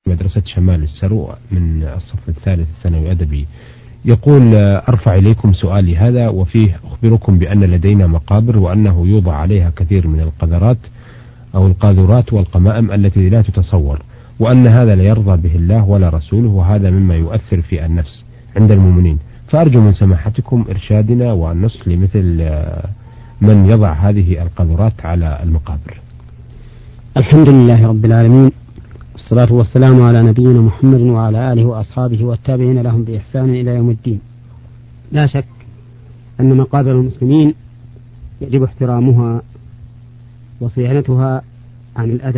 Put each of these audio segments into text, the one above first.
مدرسة شمال السرو من الصف الثالث الثانوي أدبي، يقول: أرفع إليكم سؤالي هذا وفيه أخبركم بأن لدينا مقابر وأنه يوضع عليها كثير من القذرات أو القاذورات والقمائم التي لا تتصور، وأن هذا لا يرضى به الله ولا رسوله، وهذا مما يؤثر في النفس عند المؤمنين، فأرجو من سماحتكم إرشادنا والنصح لمثل من يضع هذه القاذورات على المقابر. الحمد لله رب العالمين، والصلاة والسلام على نبينا محمد وعلى آله وأصحابه والتابعين لهم بإحسان إلى يوم الدين. لا شك أن مقابر المسلمين يجب احترامها وصيانتها عن الأذى،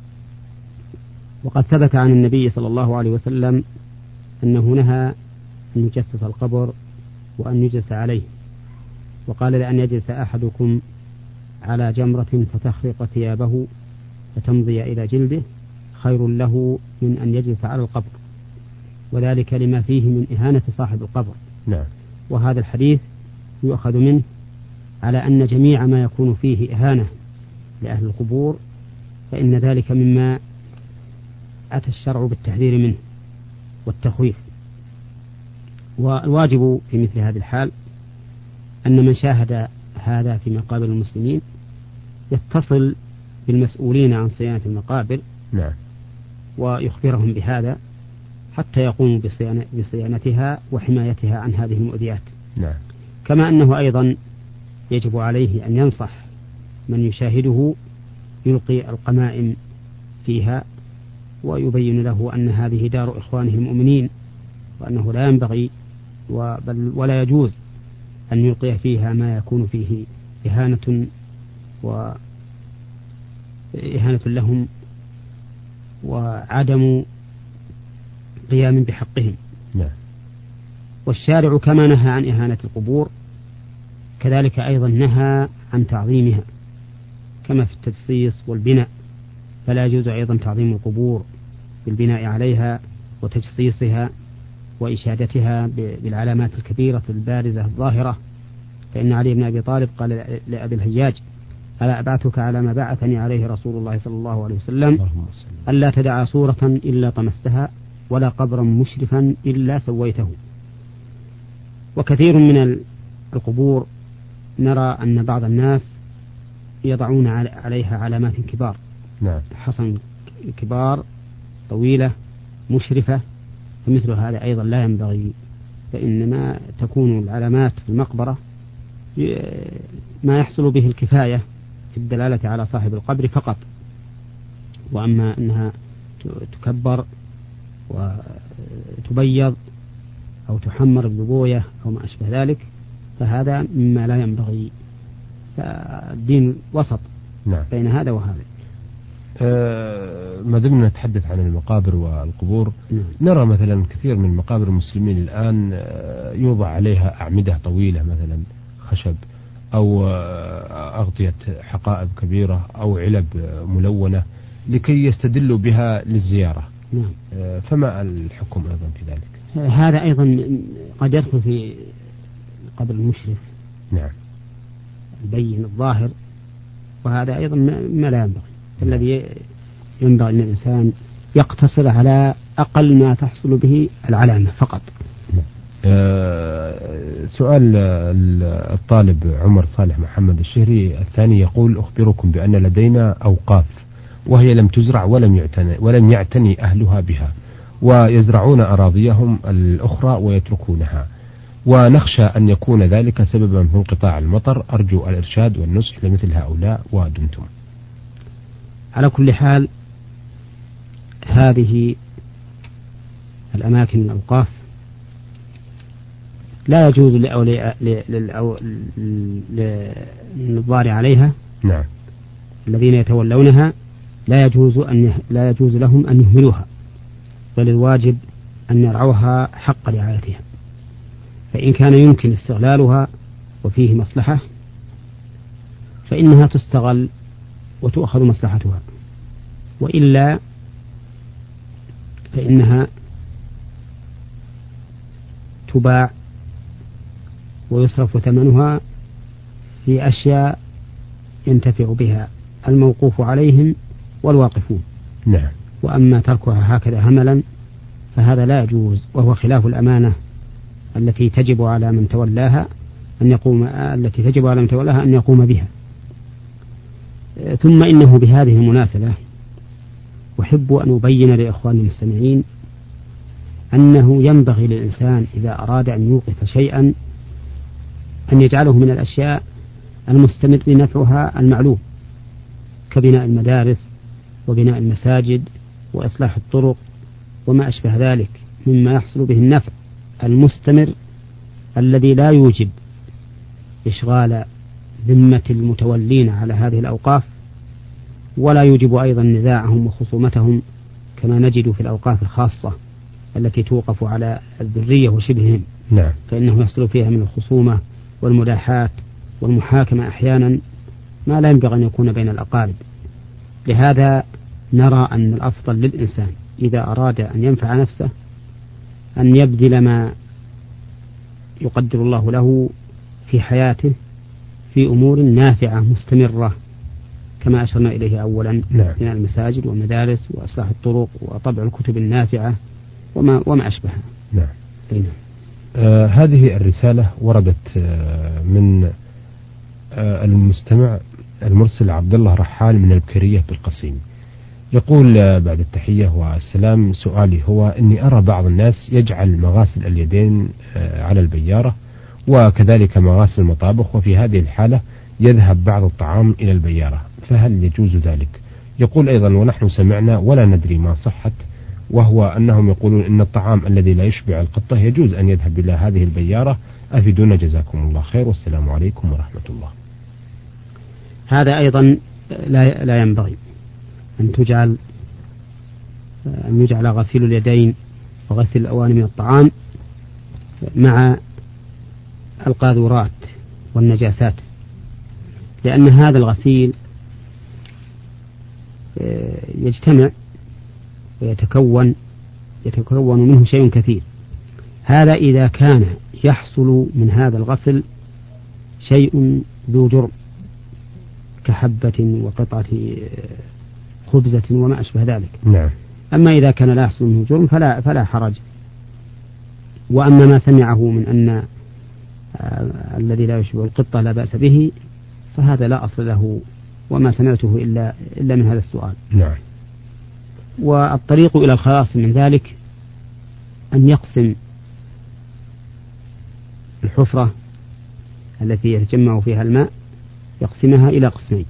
وقد ثبت عن النبي صلى الله عليه وسلم أنه نهى أن يجسس القبر وأن يجلس عليه، وقال: لأن يجلس أحدكم على جمرة فتخرق ثيابه فتمضي إلى جلده خير له من أن يجلس على القبر، وذلك لما فيه من إهانة صاحب القبر. نعم. وهذا الحديث يؤخذ منه على أن جميع ما يكون فيه إهانة لأهل القبور فإن ذلك مما أتى الشرع بالتحذير منه والتخويف. والواجب في مثل هذه الحال أن من شاهد هذا في مقابر المسلمين يتصل بالمسؤولين عن صيانة المقابر. نعم. ويخبرهم بهذا حتى يقوموا بصيانتها وحمايتها عن هذه المؤذيات. نعم. كما أنه أيضا يجب عليه أن ينصح من يشاهده يلقي القمائم فيها ويبين له أن هذه دار إخوانه المؤمنين، وأنه لا ينبغي ولا يجوز أن يلقي فيها ما يكون فيه إهانة لهم وعدم قيام بحقهم. نعم. والشارع كما نهى عن إهانة القبور كذلك أيضا نهى عن تعظيمها، كما في التجصيص والبناء، فلا يجوز أيضا تعظيم القبور بالبناء عليها وتجصيصها وإشادتها بالعلامات الكبيرة البارزة الظاهرة، فإن علي بن أبي طالب قال لأبي الهياج: ألا أبعثك على ما بعثني عليه رسول الله صلى الله عليه وسلم، ألا تدع صورة إلا طمستها ولا قبرا مشرفا إلا سويته. وكثير من القبور نرى أن بعض الناس يضعون عليها علامات كبار. نعم. حصن كبار طويلة مشرفة، فمثل هذا أيضا لا ينبغي، فإنما تكون العلامات في المقبرة ما يحصل به الكفاية في الدلالة على صاحب القبر فقط، وأما أنها تكبر وتبيض أو تحمر ببوية أو ما أشبه ذلك فهذا مما لا ينبغي، فالدين وسط. نعم. بين هذا وهذا. ما دمنا نتحدث عن المقابر والقبور، نرى مثلا كثير من مقابر المسلمين الآن يوضع عليها أعمدة طويلة مثلا خشب أو أغطية حقائب كبيرة أو علب ملونة لكي يستدلوا بها للزيارة. نعم. فما الحكم أيضا في ذلك؟ هذا أيضا قد يدخل في قبر المشرف. نعم. البين الظاهر، وهذا أيضا ما لا ينبغي. الذي ينبغي أن الإنسان يقتصر على أقل ما تحصل به العلامة فقط. سؤال الطالب عمر صالح محمد الشهري الثاني يقول: أخبركم بأن لدينا أوقاف وهي لم تزرع ولم يعتني أهلها بها، ويزرعون أراضيهم الأخرى ويتركونها، ونخشى أن يكون ذلك سببا في انقطاع المطر. أرجو الإرشاد والنصح لمثل هؤلاء ودمتم. على كل حال هذه الأماكن الأوقاف لا يجوز للنظار عليها. نعم. الذين يتولونها لا يجوز لهم أن يهملوها، بل الواجب أن يرعوها حق رعايتها، فإن كان يمكن استغلالها وفيه مصلحة فإنها تستغل وتؤخذ مصلحتها، وإلا فإنها تباع ويصرف ثمنها في أشياء ينتفع بها الموقوف عليهم والواقفون. نعم. وأما تركها هكذا هملا فهذا لا يجوز، وهو خلاف الأمانة التي تجب على من تولاها أن يقوم بها. ثم إنه بهذه المناسبة أحب أن أبين لإخواني المستمعين أنه ينبغي للإنسان إذا أراد أن يوقف شيئا أن يجعله من الأشياء المستمر نفعها المعلوم، كبناء المدارس وبناء المساجد وإصلاح الطرق وما أشبه ذلك مما يحصل به النفع المستمر الذي لا يوجب إشغال ذمة المتولين على هذه الأوقاف، ولا يوجب أيضا نزاعهم وخصومتهم كما نجد في الأوقاف الخاصة التي توقف على الذرية وشبههم. نعم. فإنه يحصل فيها من الخصومة والملاحات والمحاكمة أحيانا ما لا ينبغي أن يكون بين الأقارب. لهذا نرى أن الأفضل للإنسان إذا أراد أن ينفع نفسه أن يبذل ما يقدر الله له في حياته في أمور نافعة مستمرة كما أشرنا إليه أولا. نعم. من المساجد والمدارس وإصلاح الطرق وطبع الكتب النافعة وما أشبهها. نعم. هذه الرسالة وردت من المستمع المرسل عبد الله رحال من البكرية بالقصيم. يقول بعد التحية والسلام، سؤالي هو أني أرى بعض الناس يجعل مغاسل اليدين على البيارة وكذلك مغاسل المطابخ، وفي هذه الحالة يذهب بعض الطعام إلى البيارة، فهل يجوز ذلك؟ يقول أيضا ونحن سمعنا ولا ندري ما صحت، وهو أنهم يقولون إن الطعام الذي لا يشبع القطة يجوز أن يذهب إلى هذه البيارة، أفيدونا جزاكم الله خير والسلام عليكم ورحمة الله. هذا أيضا لا ينبغي أن يجعل غسيل اليدين وغسل الأواني من الطعام مع القاذورات والنجاسات، لأن هذا الغسيل يجتمع ويتكون منه شيء كثير. هذا إذا كان يحصل من هذا الغسل شيء ذو جرم كحبة وقطعة خبزة وما أشبه ذلك. نعم. أما إذا كان لا يحصل منه جرم فلا حرج. وأما ما سمعه من أن الذي لا يشبه القطة لا بأس به فهذا لا أصل له، وما سمعته إلا من هذا السؤال. نعم. والطريق إلى الخلاص من ذلك أن يقسم الحفرة التي يتجمع فيها الماء، يقسمها إلى قسمين،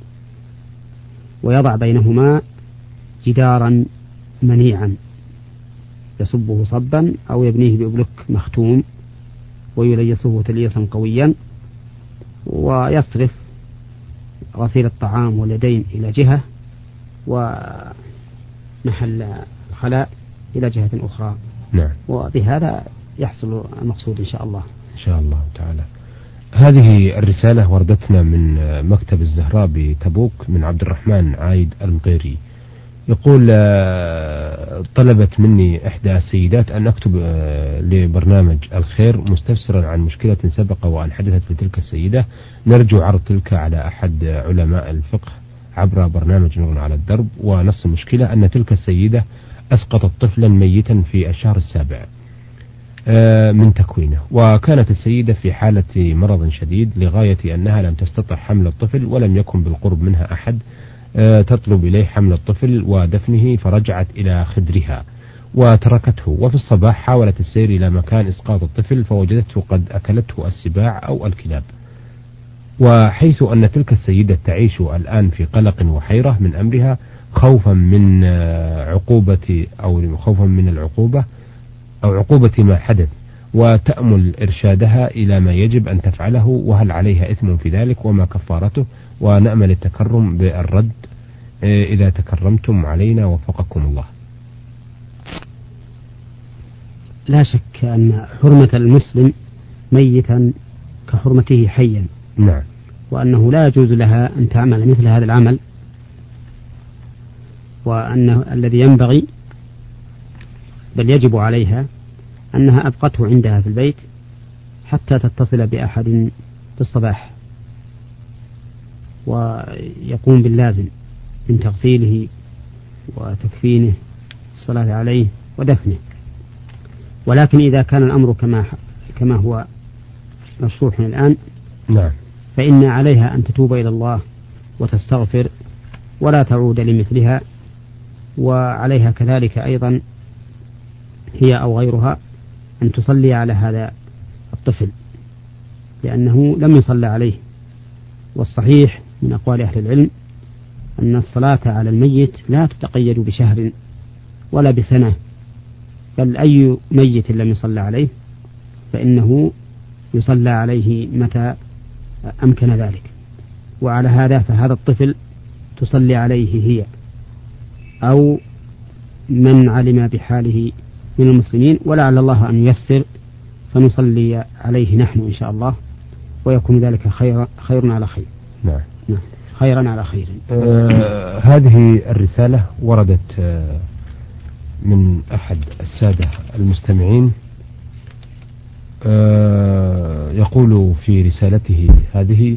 ويضع بينهما جدارا منيعا يصبه صبا أو يبنيه بأبلك مختوم ويليسه تليسا قويا، ويصرف غسيل الطعام واليدين إلى جهة ومحل الخلاء إلى جهة أخرى. نعم. وبهذا يحصل المقصود إن شاء الله. إن شاء الله تعالى. هذه الرسالة وردتنا من مكتب الزهراء بتبوك من عبد الرحمن عايد المغيري. يقول طلبت مني إحدى السيدات أن أكتب لبرنامج الخير مستفسرا عن مشكلة سبق وأن حدثت لتلك السيدة، نرجو عرض تلك على أحد علماء الفقه عبر برنامج نور على الدرب. ونص المشكلة أن تلك السيدة أسقطت طفلا ميتا في الشهر السابع من تكوينه، وكانت السيدة في حالة مرض شديد لغاية أنها لم تستطع حمل الطفل، ولم يكن بالقرب منها أحد تطلب إليه حمل الطفل ودفنه، فرجعت إلى خدرها وتركته. وفي الصباح حاولت السير إلى مكان إسقاط الطفل فوجدته قد أكلته السباع أو الكلاب. وحيث أن تلك السيدة تعيش الآن في قلق وحيرة من أمرها خوفا من العقوبة أو عقوبة ما حدث، وتأمل إرشادها إلى ما يجب أن تفعله، وهل عليها إثم في ذلك وما كفارته، ونأمل التكرم بالرد إذا تكرمتم علينا وفقكم الله. لا شك أن حرمة المسلم ميتا كحرمته حيا. نعم. وأنه لا يجوز لها أن تعمل مثل هذا العمل، وأنه الذي ينبغي بل يجب عليها أنها أبقته عندها في البيت حتى تتصل بأحد في الصباح ويقوم باللازم من تغسيله وتكفينه الصلاة عليه ودفنه. ولكن إذا كان الأمر كما هو مشروح الآن نعم فإن عليها أن تتوب إلى الله وتستغفر ولا تعود لمثلها، وعليها كذلك أيضا هي أو غيرها أن تصلي على هذا الطفل لأنه لم يصلى عليه. والصحيح من أقوال أهل العلم أن الصلاة على الميت لا تتقيد بشهر ولا بسنة، بل أي ميت لم يصلى عليه فإنه يصلى عليه متى أمكن ذلك. وعلى هذا فهذا الطفل تصلي عليه هي أو من علم بحاله من المسلمين، ولعل الله أن ييسر فنصلي عليه نحن إن شاء الله، ويكون ذلك خير على خير. نعم خيرا على خير. هذه الرسالة وردت من أحد السادة المستمعين، يقول في رسالته هذه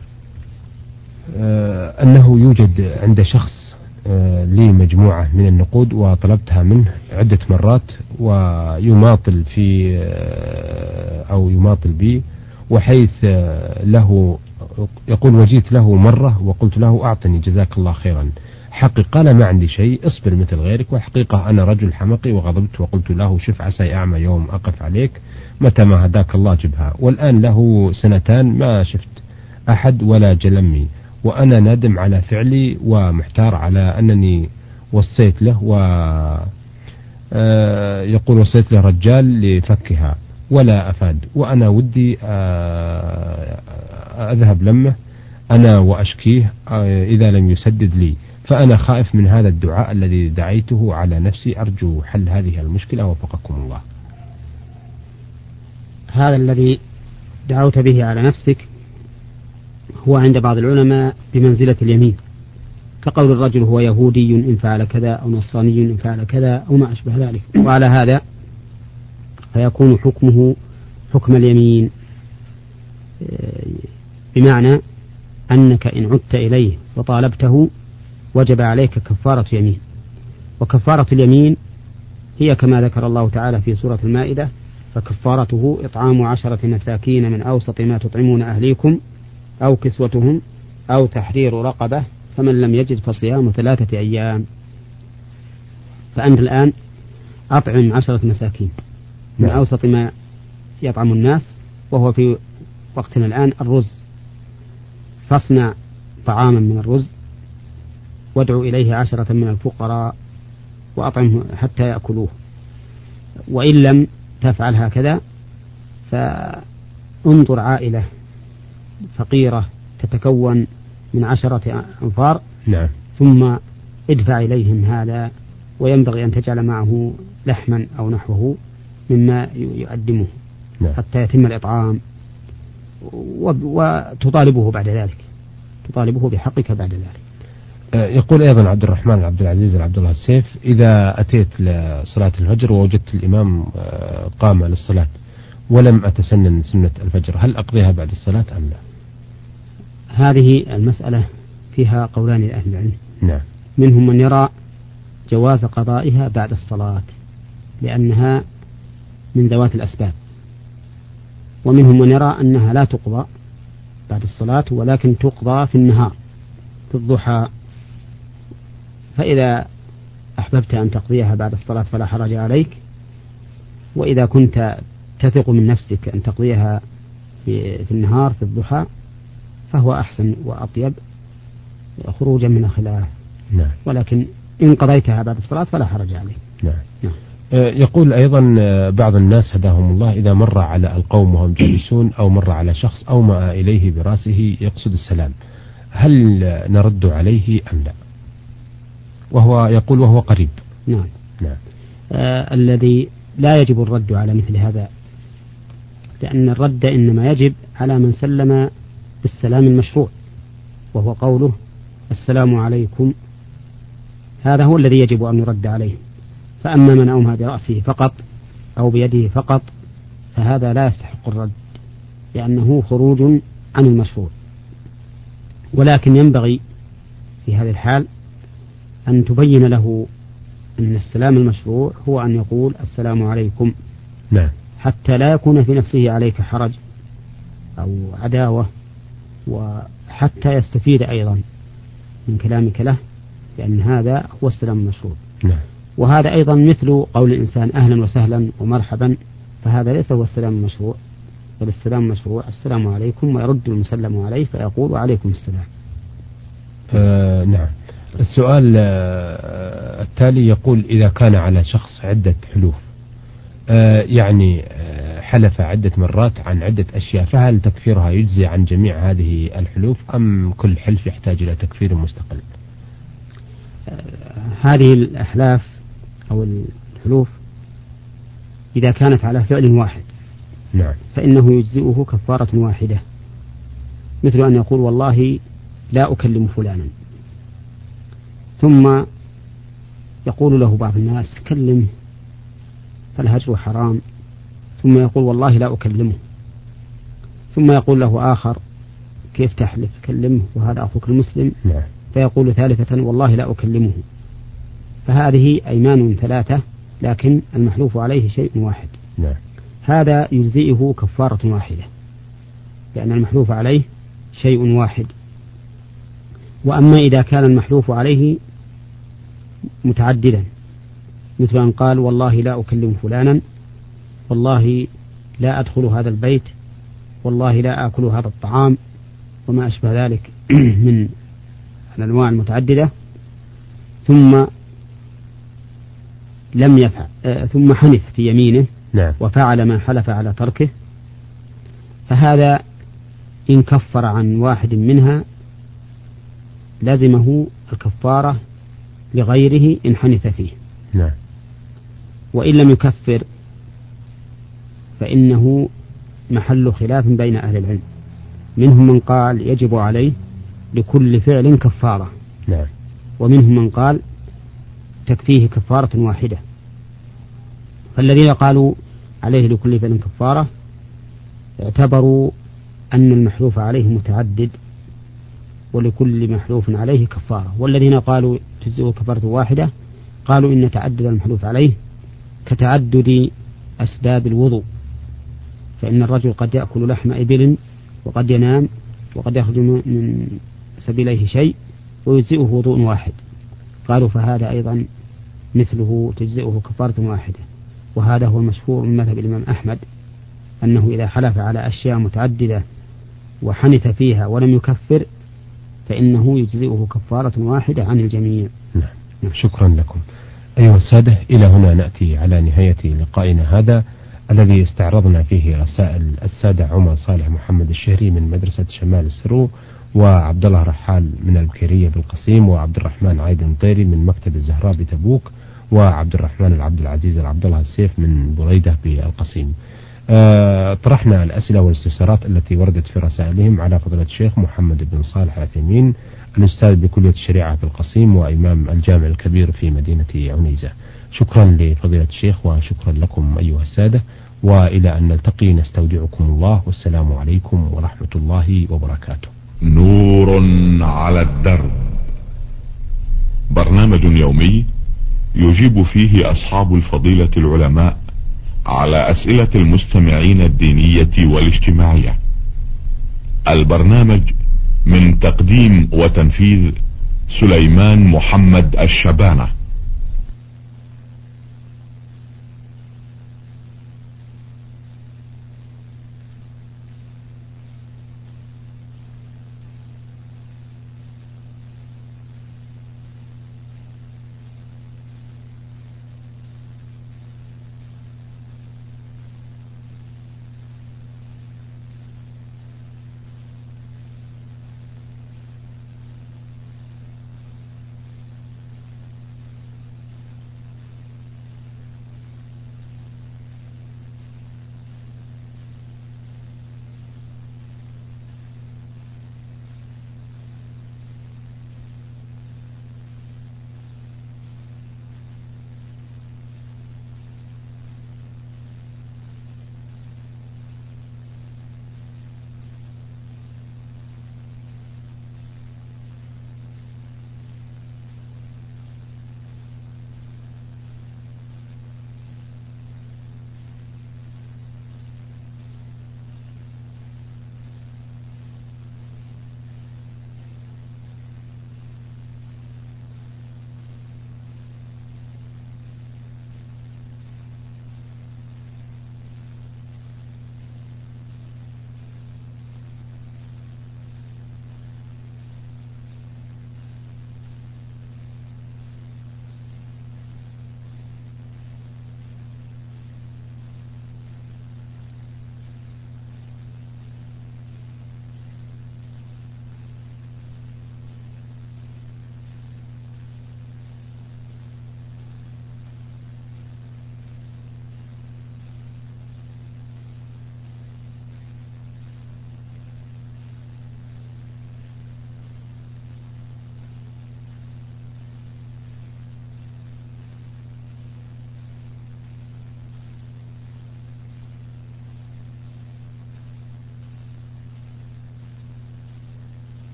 أنه يوجد عند شخص لي مجموعة من النقود وطلبتها منه عدة مرات ويماطل في أو يماطل بي، وحيث له يقول وجيت له مرة وقلت له أعطني جزاك الله خيرا، حقيقة قال ما عندي شيء اصبر مثل غيرك، وحقيقة أنا رجل حمقي وغضبت وقلت له شف عسى أعمى يوم أقف عليك متى ما هداك الله جبها، والآن له 2 ما شفت أحد ولا جلمي، وأنا نادم على فعلي ومحتار على أنني وصيت له يقول وصيت له رجال لفكها ولا أفاد، وأنا ودي أذهب لمه أنا وأشكيه إذا لم يسدد لي، فأنا خائف من هذا الدعاء الذي دعيته على نفسي، أرجو حل هذه المشكلة وفقكم الله. هذا الذي دعوت به على نفسك هو عند بعض العلماء بمنزلة اليمين، كقول الرجل هو يهودي إن فعل كذا أو نصراني إن فعل كذا أو ما أشبه ذلك، وعلى هذا فيكون حكمه حكم اليمين، بمعنى أنك إن عدت إليه وطالبته وجب عليك كفارة يمين، وكفارة اليمين هي كما ذكر الله تعالى في سورة المائدة فكفارته إطعام 10 مساكين من أوسط ما تطعمون أهليكم أو كسوتهم أو تحرير رقبة فمن لم يجد فصيام 3 أيام. فأنت الآن أطعم 10 مساكين من أوسط ما يطعم الناس، وهو في وقتنا الآن الرز، فاصنع طعاما من الرز وادعو إليه 10 من الفقراء وأطعمه حتى يأكلوه، وإن لم تفعل هكذا فانظر عائلة فقيرة تتكون من 10 أنفار نعم. ثم ادفع إليهم هذا، وينبغي أن تجعل معه لحما أو نحوه مما يقدمه نعم. حتى يتم الإطعام، وتطالبه بعد ذلك، تطالبه بحقك بعد ذلك. يقول أيضا عبد الرحمن عبد العزيز عبد الله السيف، إذا أتيت لصلاة الفجر ووجدت الإمام قام للصلاة ولم أتسنن سنة الفجر، هل أقضيها بعد الصلاة أم لا؟ هذه المسألة فيها قولان لأهل العلم. نعم. منهم من يرى جواز قضائها بعد الصلاة لأنها من ذوات الأسباب، ومنهم من يرى أنها لا تقضى بعد الصلاة ولكن تقضى في النهار في الضحى، فإذا أحببت أن تقضيها بعد الصلاة فلا حرج عليك، وإذا كنت تثق من نفسك أن تقضيها في النهار في الضحى فهو أحسن وأطيب خروجا من الخلاف. نعم. ولكن إن قضيتها بعد الصلاة فلا حرج عليك. نعم. نعم. يقول أيضا بعض الناس هداهم الله إذا مر على القوم وهم جالسون أو مر على شخص أومأ إليه برأسه يقصد السلام، هل نرد عليه أم لا؟ وهو يقول وهو قريب. نعم. نعم. الذي لا يجب الرد على مثل هذا، لأن الرد إنما يجب على من سلم بالسلام المشروع، وهو قوله السلام عليكم، هذا هو الذي يجب أن يرد عليه. فأما من أومأ برأسه فقط أو بيده فقط فهذا لا يستحق الرد لأنه خروج عن المشروع. ولكن ينبغي في هذه الحال أن تبين له أن السلام المشروع هو أن يقول السلام عليكم. نعم. حتى لا يكون في نفسه عليك حرج أو عداوة، وحتى يستفيد أيضا من كلامك له، لأن هذا هو السلام المشروع. نعم. وهذا أيضا مثل قول الإنسان أهلا وسهلا ومرحبا، فهذا ليس هو السلام المشروع، بل السلام المشروع السلام عليكم، ويرد المسلم عليه فيقول وعليكم السلام. نعم. السؤال التالي يقول: إذا كان على شخص عدة حلوف، يعني حلف عدة مرات عن عدة أشياء، فهل تكفيرها يجزي عن جميع هذه الحلوف، أم كل حلف يحتاج إلى تكفير مستقل؟ هذه الأحلاف أو الحلوف إذا كانت على فعل واحد، نعم، فإنه يجزئه كفارة واحدة، مثل أن يقول والله لا أكلم فلانا، ثم يقول له بعض الناس كلمه فالهجر حرام، ثم يقول والله لا أكلمه، ثم يقول له آخر كيف تحلف كلمه وهذا أخوك المسلم، نعم، فيقول ثالثة والله لا أكلمه. فهذه أيمان ثلاثة لكن المحلوف عليه شيء واحد. نعم. هذا يجزئه كفارة واحدة، لأن المحلوف عليه شيء واحد. وأما إذا كان المحلوف عليه متعددا، مثل أن قال والله لا أكلم فلانا، والله لا أدخل هذا البيت، والله لا آكل هذا الطعام، وما أشبه ذلك من الأنواع المتعددة، ثم لم يفعل، ثم حنث في يمينه، نعم، وفعل ما حلف على تركه، فهذا إن كفر عن واحد منها لازمه الكفارة لغيره إن حنث فيه. نعم. وإن لم يكفر فإنه محل خلاف بين أهل العلم، منهم من قال يجب عليه لكل فعل كفارة، نعم، ومنهم من قال تكفيه كفارة واحدة. فالذين قالوا عليه لكل فعل كفارة اعتبروا أن المحلوف عليه متعدد ولكل محلوف عليه كفارة، والذين قالوا تجزئه كفارة واحدة قالوا إن تعدد المحلوف عليه كتعدد أسباب الوضوء، فإن الرجل قد يأكل لحم إبل وقد ينام وقد يخرج من سبيليه شيء ويجزئه وضوء واحد، قالوا فهذا أيضا مثله تجزئه كفارة واحدة. وهذا هو المشهور من مذهب الإمام أحمد، أنه إذا حلف على أشياء متعددة وحنث فيها ولم يكفر فإنه يجزئه كفارة واحدة عن الجميع. نعم. شكرا لكم أيها السادة. إلى هنا نأتي على نهاية لقائنا هذا الذي استعرضنا فيه رسائل السادة عمر صالح محمد الشهري من مدرسة شمال السرو، وعبد الله رحال من البكيرية بالقصيم، وعبد الرحمن عايد المطيري من مكتب الزهراء بتبوك، وعبد الرحمن العبد العزيز العبد الله السيف من بريدة بالقصيم. طرحنا الأسئلة والاستفسارات التي وردت في رسائلهم على فضيلة الشيخ محمد بن صالح العثيمين، الأستاذ بكلية الشريعة في القصيم وإمام الجامع الكبير في مدينة عنيزة. شكرا لفضيلة الشيخ وشكرا لكم أيها السادة، وإلى أن نلتقي نستودعكم الله، والسلام عليكم ورحمة الله وبركاته. نور على الدرب، برنامج يومي يجيب فيه أصحاب الفضيلة العلماء على أسئلة المستمعين الدينية والاجتماعية. البرنامج من تقديم وتنفيذ سليمان محمد الشبانة.